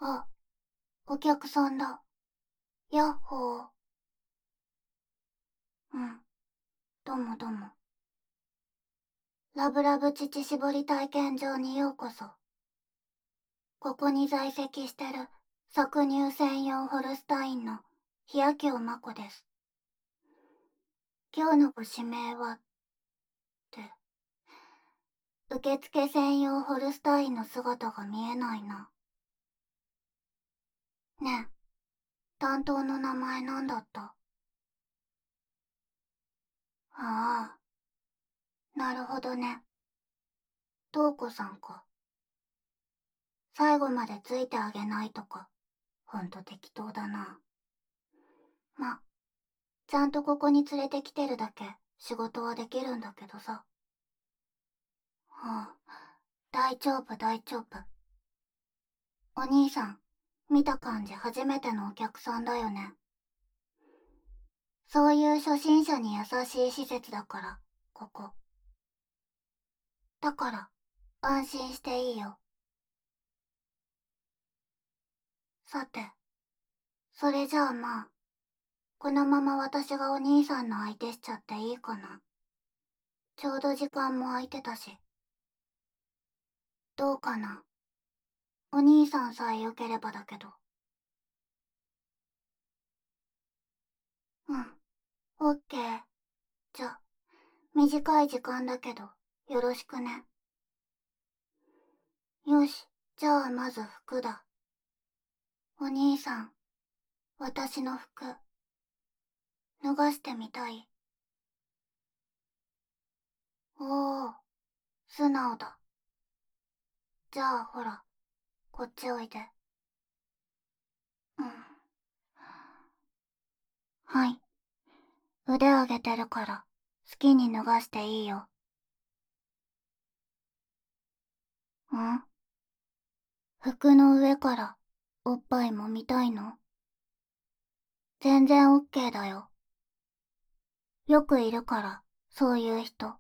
あ、お客さんだ。ヤッホー。うん。どうもどうも。ラブラブ乳搾り体験場にようこそ。ここに在籍してる搾乳専用ホルスタインの日谷京真子です。今日のご指名は、って、受付専用ホルスタインの姿が見えないな。ねえ、担当の名前なんだった？ああ、なるほどね。瞳子さんか。最後までついてあげないとか、ほんと適当だな。ま、ちゃんとここに連れてきてるだけ仕事はできるんだけどさ。はあ、大丈夫大丈夫。お兄さん、見た感じ初めてのお客さんだよね。そういう初心者に優しい施設だから、ここ。だから、安心していいよ。さて、それじゃあまあ、このまま私がお兄さんの相手しちゃっていいかな。ちょうど時間も空いてたし。どうかな。お兄さんさえ良ければだけど。うん、オッケー。じゃ、短い時間だけど、よろしくね。よし、じゃあまず服だ。お兄さん、私の服、脱がしてみたい？おお、素直だ。じゃあほら、こっちおいで。うん。はい。腕上げてるから、好きに脱がしていいよ。ん？服の上から、おっぱいも見たいの？全然オッケーだよ。よくいるから、そういう人。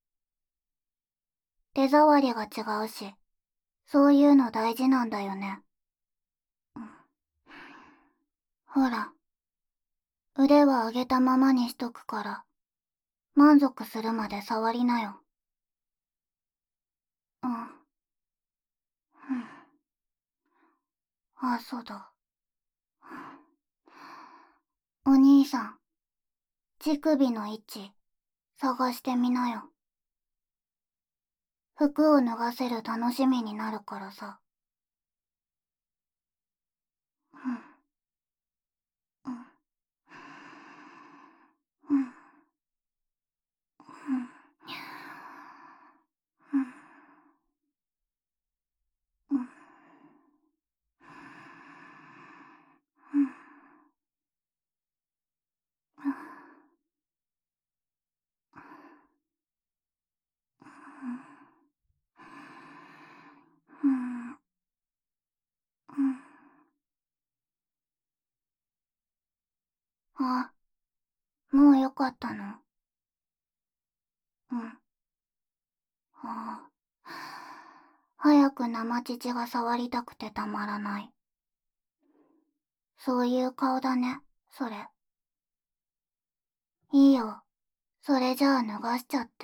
手触りが違うし、そういうの大事なんだよね。うん、ほら、腕は上げたままにしとくから、満足するまで触りなよ。うん。うん。あ、そうだ。お兄さん、乳首の位置、探してみなよ。服を脱がせる楽しみになるからさ。うん。うん。うん。うん。うん。うん。うん。あ、もうよかったの？うん。ああ。早く生乳が触りたくてたまらない。そういう顔だね、それ。いいよ。それじゃあ脱がしちゃって。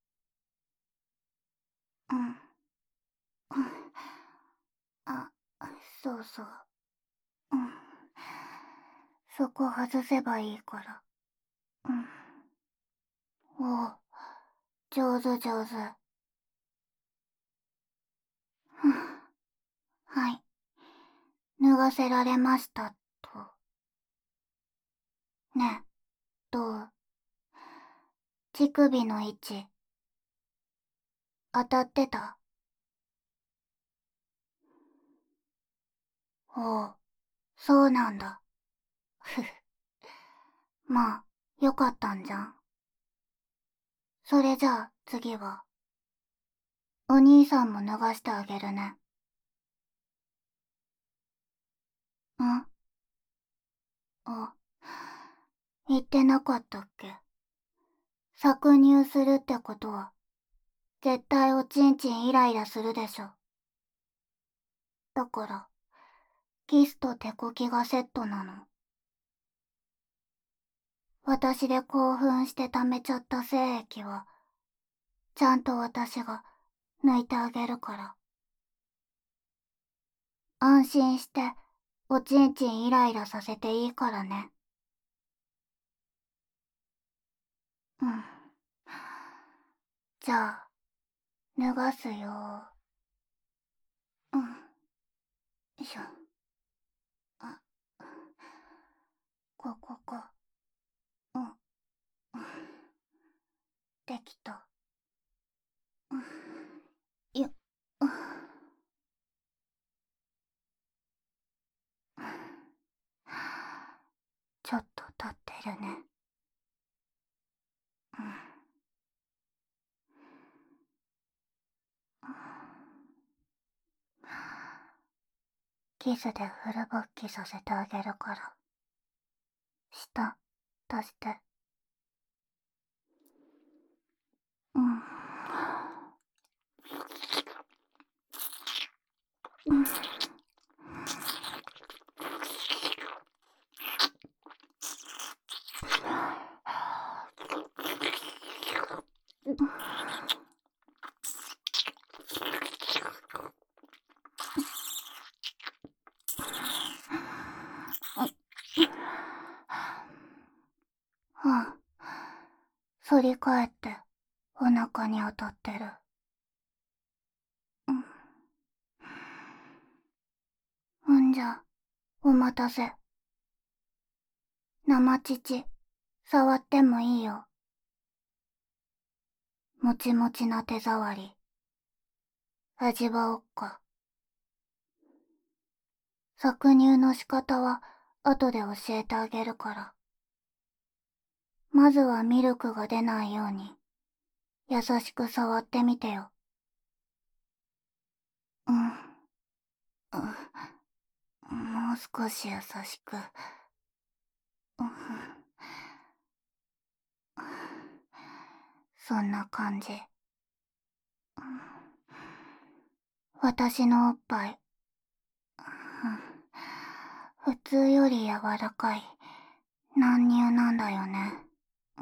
うん。うん。あ、そうそう。うん。そこ外せばいいから。うん。おう、上手上手。ふん。はい。脱がせられましたと。ねえ、どう？乳首の位置、当たってた？おう、そうなんだ。ふふ。まあ、よかったんじゃん。それじゃあ次は、お兄さんも脱がしてあげるね。ん？あ、言ってなかったっけ？搾乳するってことは、絶対おちんちんイライラするでしょ。だから、 キスと手こきがセットなの。私で興奮して溜めちゃった精液は、ちゃんと私が抜いてあげるから。安心して、おちんちんイライラさせていいからね。うん。じゃあ、脱がすよ。うん。よいしょ。あ、こ。うん。できた。うん。よ、うん。ちょっと立ってるね。うん。キスでフル勃起させてあげるから。舌、出して。うん。うん。あ、反り返ってお腹に当たってる。うん。んじゃ、お待たせ。生乳、触ってもいいよ。もちもちな手触り。味わおっか。搾乳の仕方は後で教えてあげるから。まずはミルクが出ないように、優しく触ってみてよ。うん。もう少し優しく。うん。そんな感じ。私のおっぱい、普通より柔らかい軟乳なんだよね。うん。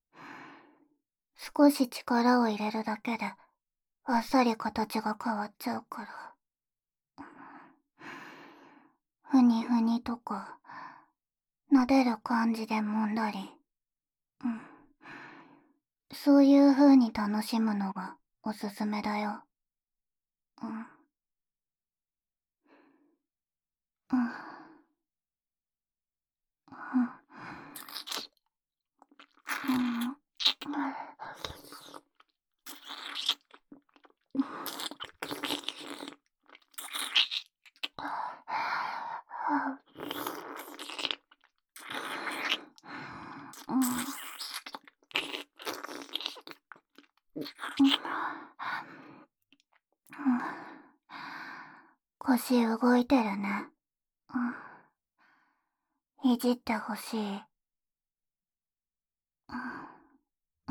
少し力を入れるだけであっさり形が変わっちゃうから。ふにふにとか撫でる感じで揉んだり、うん、そういう風に楽しむのがおすすめだよ。うん。うん。うん。うん。腰動いてるね。うん。いじってほしい。うん。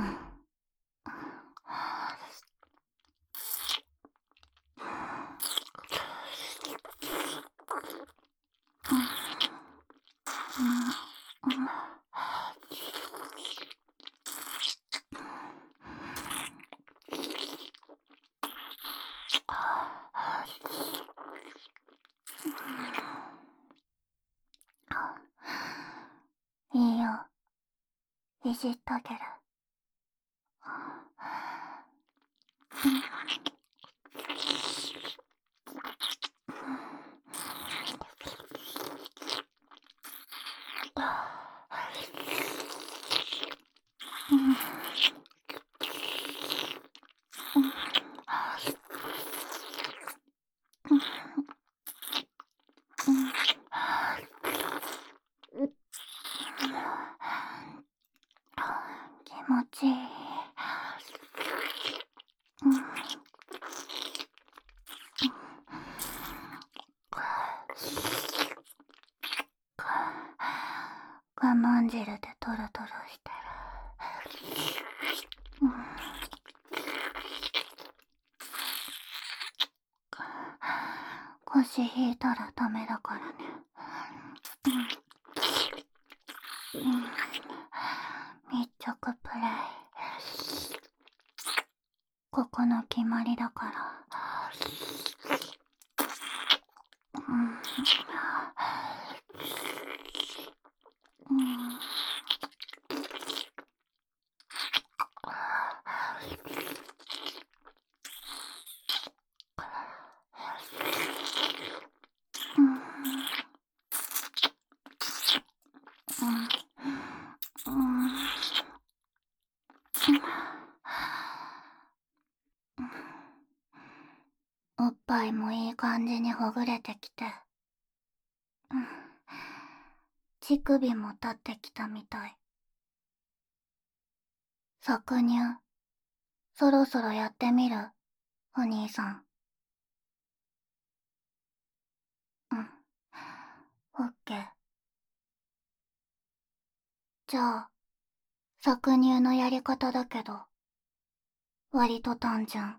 いいよ。いじってあげる。気持ちいい。我慢汁でトロトロしてる。 腰引いたらダメだからね。密着プレイ。ここの決まりだから。おっぱいもいい感じにほぐれてきて、乳首も立ってきたみたい。搾乳、そろそろやってみる？お兄さん。オッケー。じゃあ、搾乳のやり方だけど、割と単純。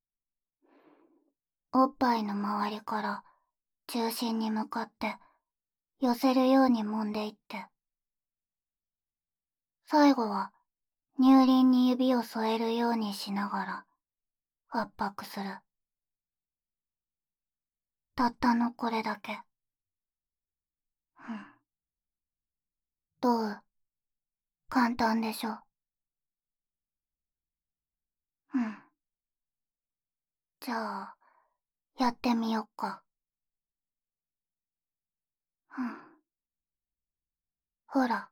おっぱいの周りから中心に向かって寄せるように揉んでいって、最後は乳輪に指を添えるようにしながら圧迫する。たったのこれだけ。どう？簡単でしょ？じゃあ、やってみよっか。ほら。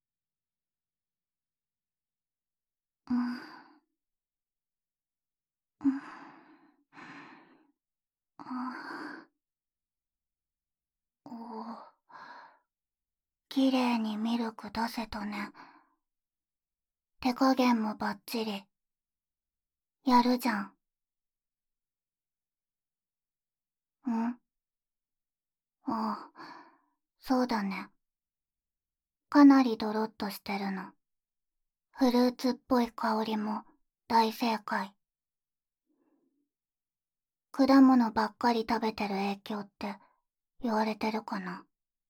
おお、きれいにミルク出せたね。手加減もバッチリ。やるじゃん。ああ、そうだね。かなりドロッとしてるの。フルーツっぽい香りも大正解。果物ばっかり食べてる影響って言われてるかな。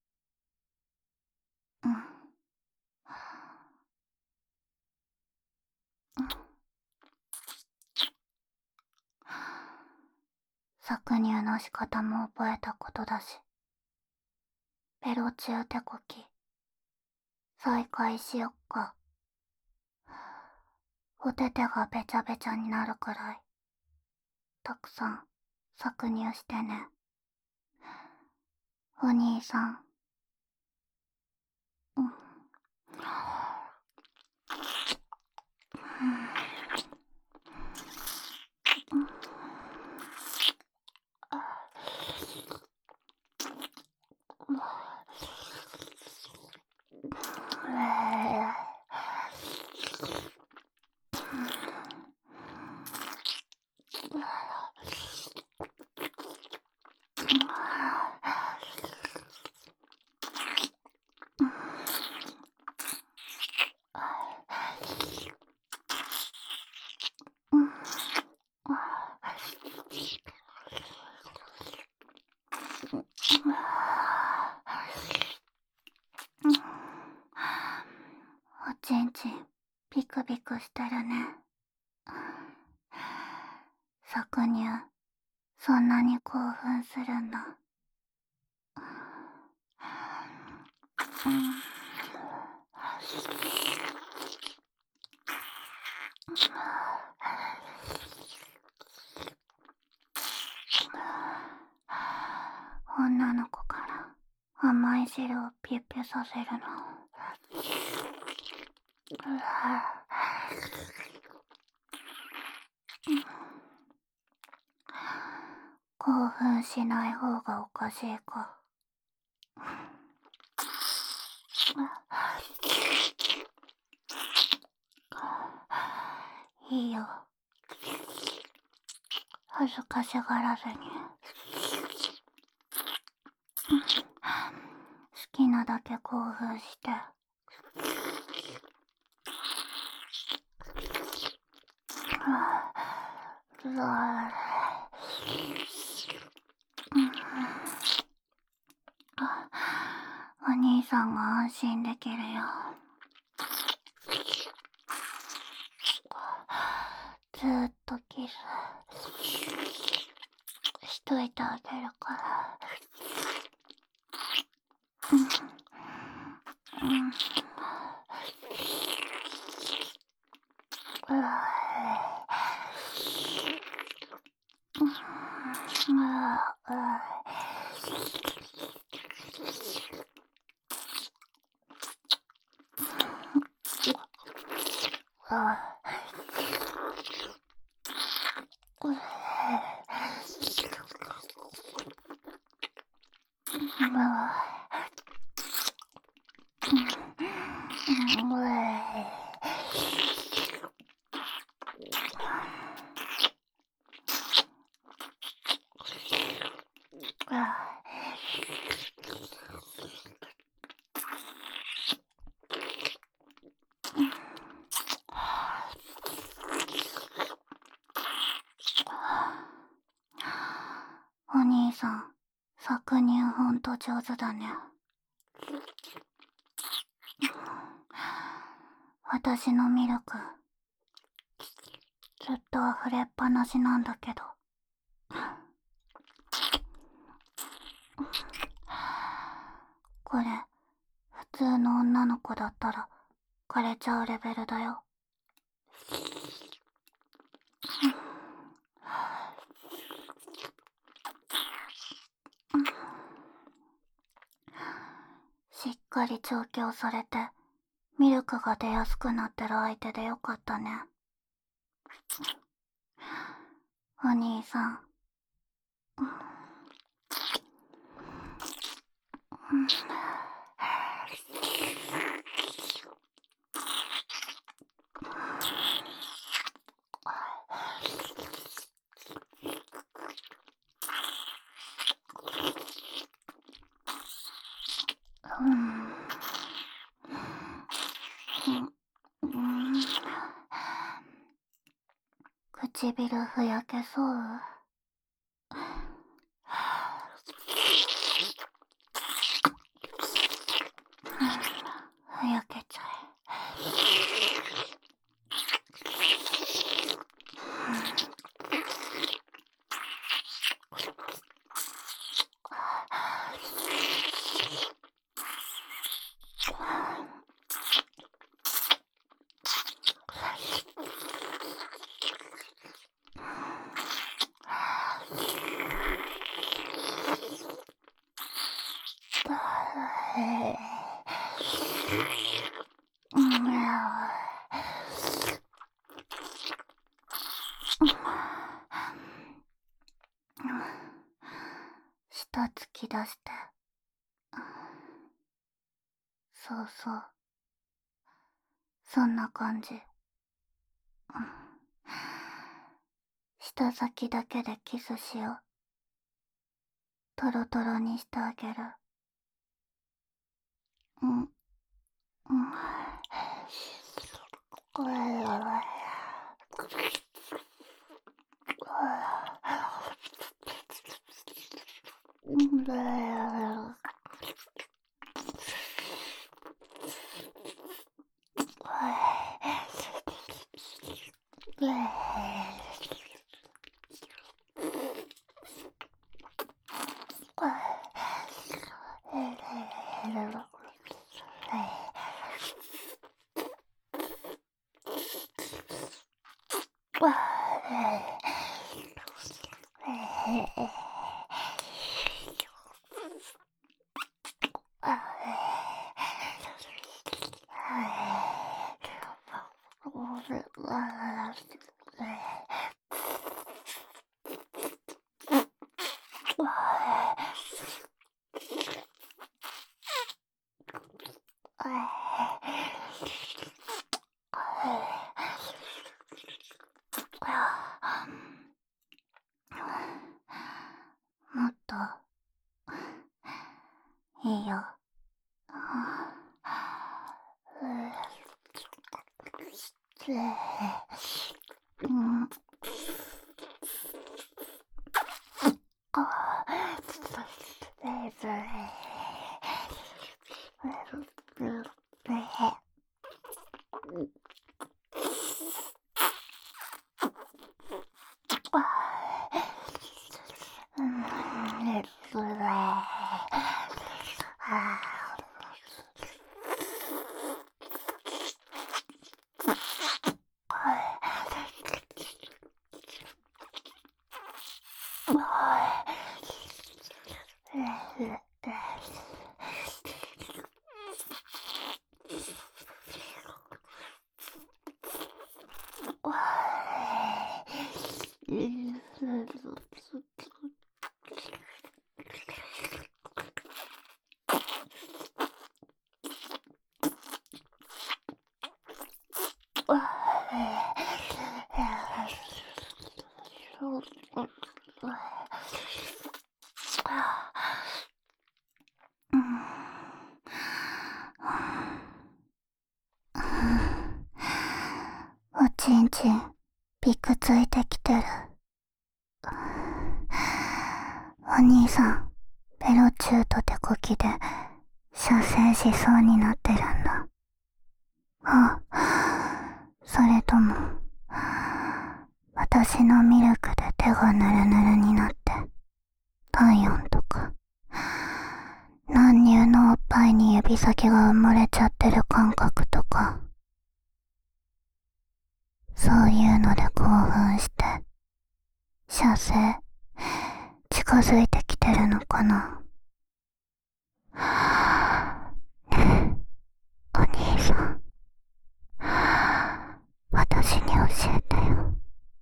搾乳の仕方も覚えたことだし、ベロ中手こき再開しよっか。お手手がべちゃべちゃになるくらいたくさん搾乳してね、お兄さん。おちんちんピクピクしてるね。搾乳、そんなに興奮するんだ。女の子から甘い汁をピュピュさせるの。興奮しない方がおかしいか。いいよ。恥ずかしがらずに。好きなだけ興奮して。 さんが安心できるよ。ずーっとキスしといてあげるから。お兄さん、搾乳ほんと上手だね。私のミルク、ずっと溢れっぱなしなんだけど。これ、普通の女の子だったら枯れちゃうレベルだよ。しっかり調教されてミルクが出やすくなってる相手でよかったね。お兄さん。唇ふやけそう？ふやけちゃ舌突き出して。そうそう、そんな感じ。舌先だけでキスしよう。トロトロにしてあげる。もっといいよ。 おちんちんピクついてきてる。お兄さんベロチューと手こきで射精しそうになってるんだ。あ、それとも私のミルクで手がヌルヌルになって体温とか軟乳のおっぱいに指先が埋もれちゃってる感覚とか、そういうので興奮して射精近づいてきてるのかな。ねえお兄さん、私に教えてよ。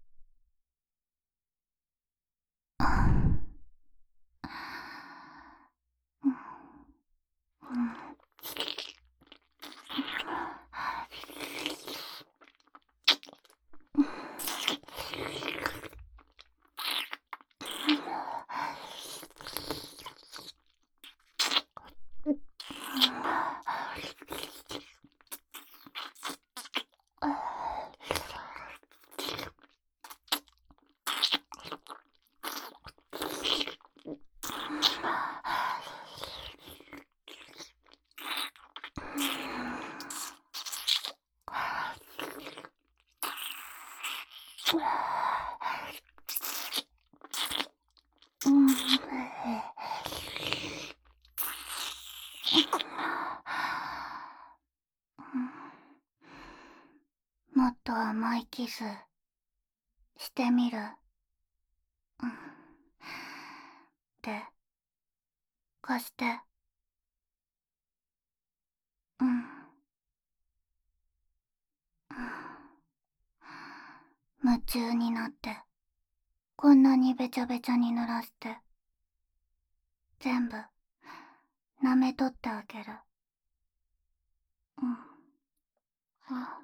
もっと甘いキスしてみる。で、貸して。夢中になってこんなにべちゃべちゃに濡らして全部舐めとってあげる。あ、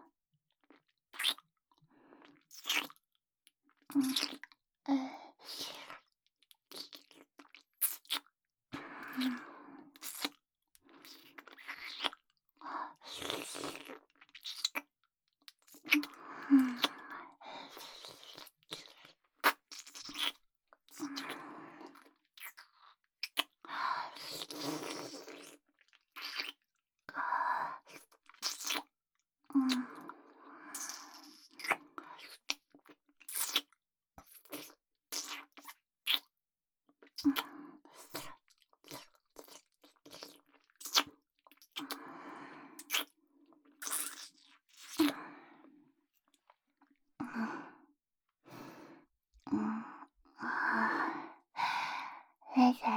先生、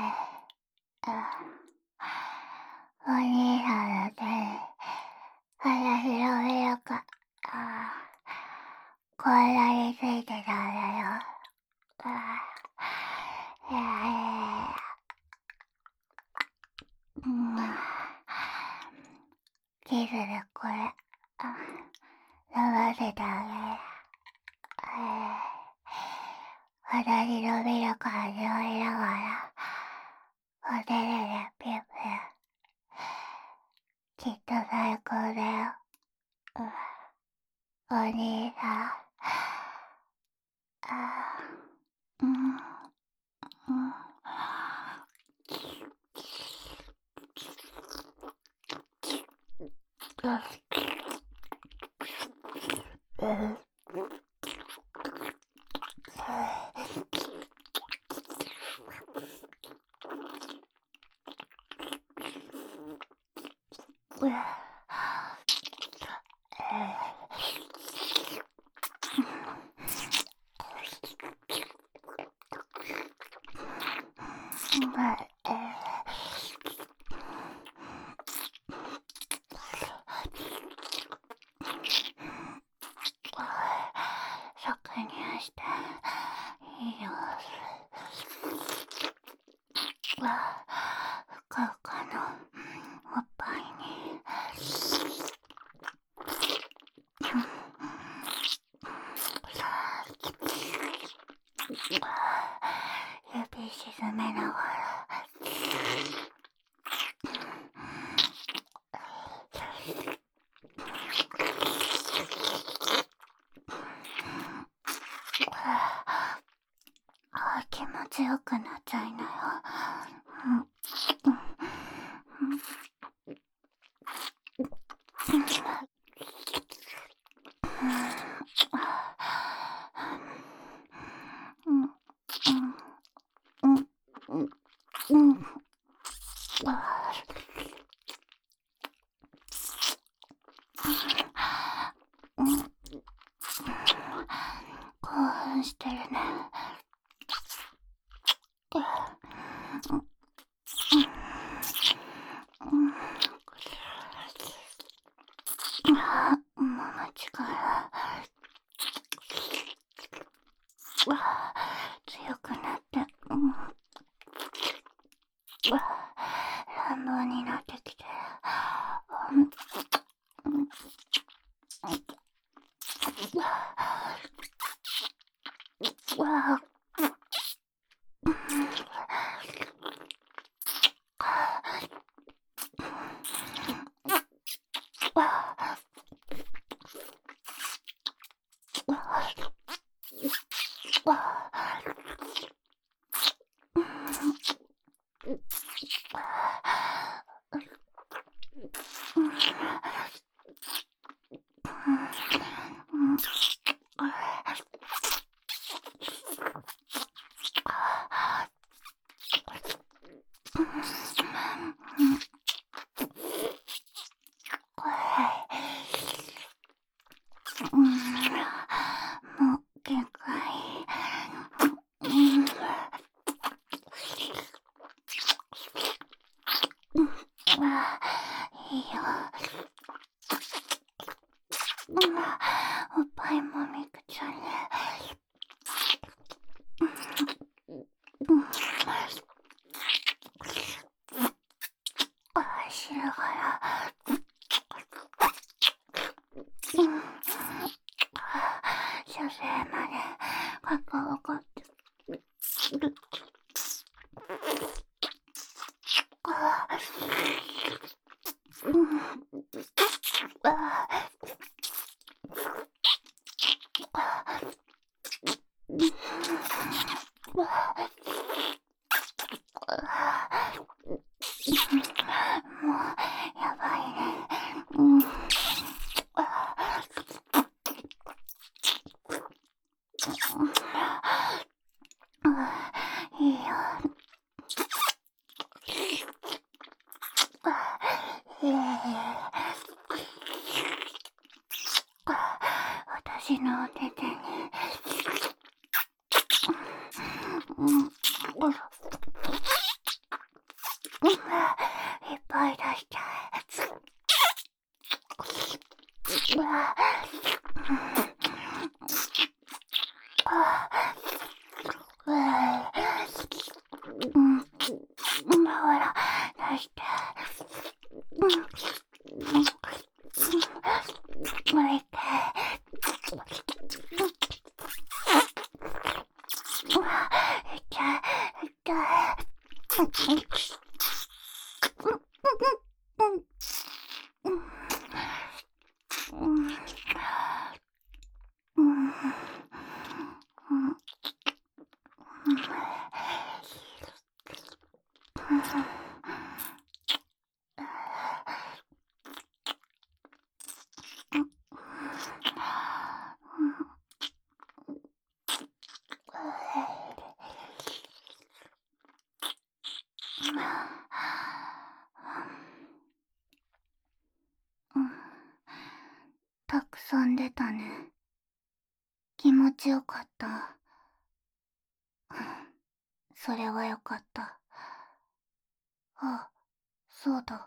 お兄さんの手私のミルクこんなについてたんだよ。キスでこれ飲ませてあげる。私のミルク味わいながらお手でピュッピュきっと最高だよ。お兄さん。うん。 搾乳していいよ。ふかふかのおっぱいに指沈めながら気持ちよくなっちゃいなよ。興奮してるね。もも力強くなって乱暴になってきてる。もう限界。いいよ。おっぱいもみくちゃね。しながら射精まで関わってる。もうやばいね。いいよ。私のお手手にいっぱい出しちゃほら出して。もう一回。痛い。 んでたね。気持ちよかった。それはよかった。あ、そうだ。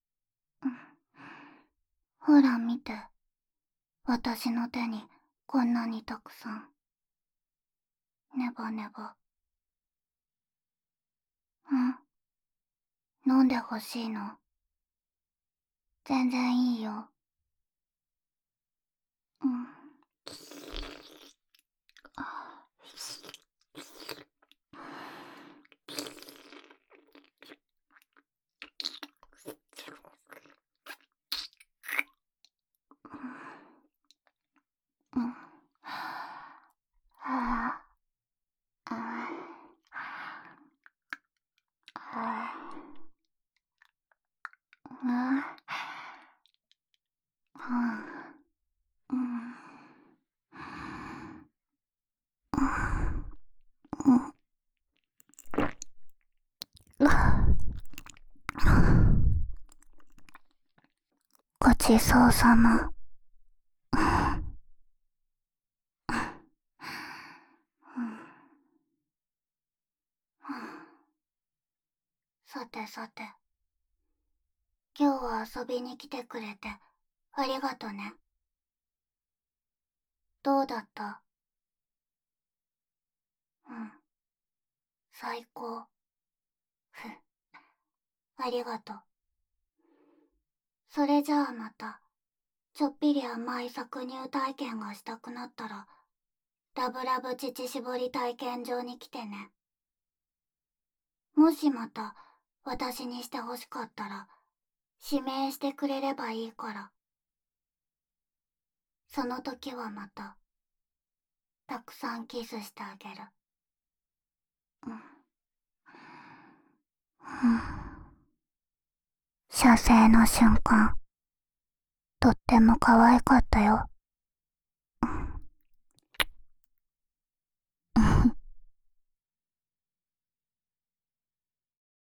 ほら見て。私の手にこんなにたくさん。ネバネバ。飲んでほしいの？全然いいよ。うん。うん。ああ。うん。ごちそうさま。さてさて、今日は遊びに来てくれてありがとね。どうだった？うん、最高。ふ、ありがとう。それじゃあまた、ちょっぴり甘い搾乳体験がしたくなったら、ラブラブ乳搾り体験場に来てね。もしまた私にしてほしかったら、指名してくれればいいから。その時はまた、たくさんキスしてあげる。うん。射精の瞬間、とっても可愛かったよ。